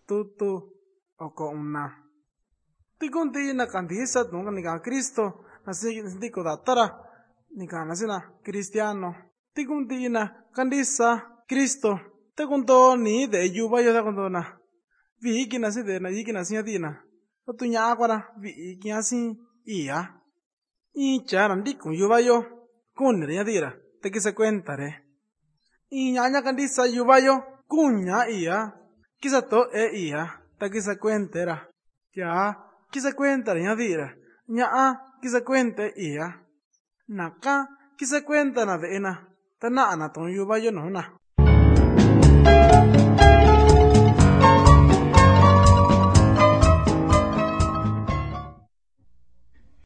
tutu oko una. Tikunti na kandisa tunga nika Kristo na sindiko datara nika nasina Cristiano. Tikunti na kandisa Kristo. Tekunto ni de yuba yo tekunto na vi kina si de na yikina si adina. Otunya akwara vi kina si iya. Chara ndikun yuba yo kunre yadira te que se cuentare. Y ñaña kandisa yuba yo kuña iya. Kisa to iya. Ta que se cuentera. Ya kisa cuentare yadira. Ñaa kisa cuente iya. Naka kisa cuenta na de ena. Ta na ton yuba yo no na.